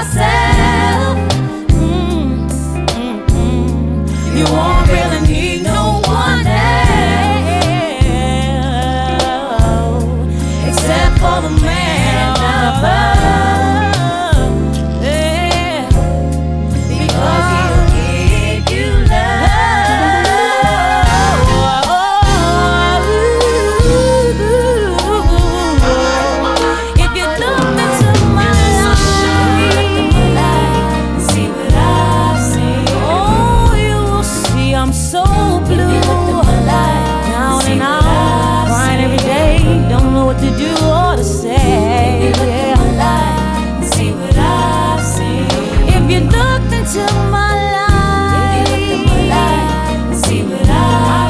myself. You won't really need no one else except for the man above. To do or to say, yeah. See what I've seen. If you looked into my life, see what I've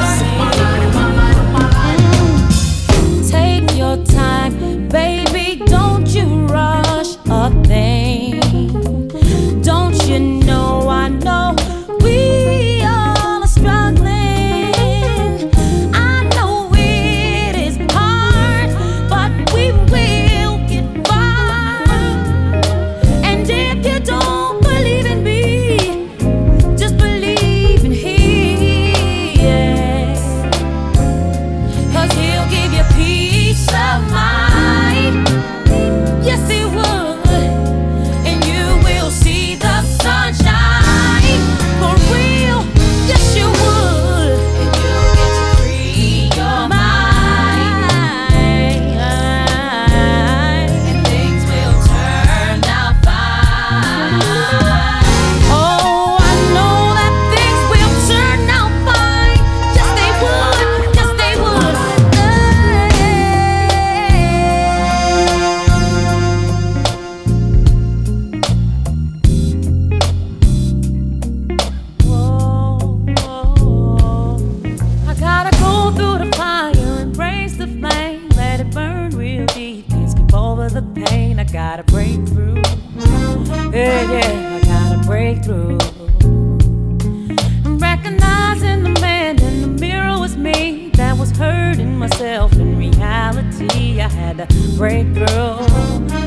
seen. Take your time, baby, don't you rush a thing. Don't you know I know we all are struggling. The pain, I gotta break through. Yeah, I gotta break through. Recognizing the man in the mirror was me. That was hurting myself in reality. I had to break through.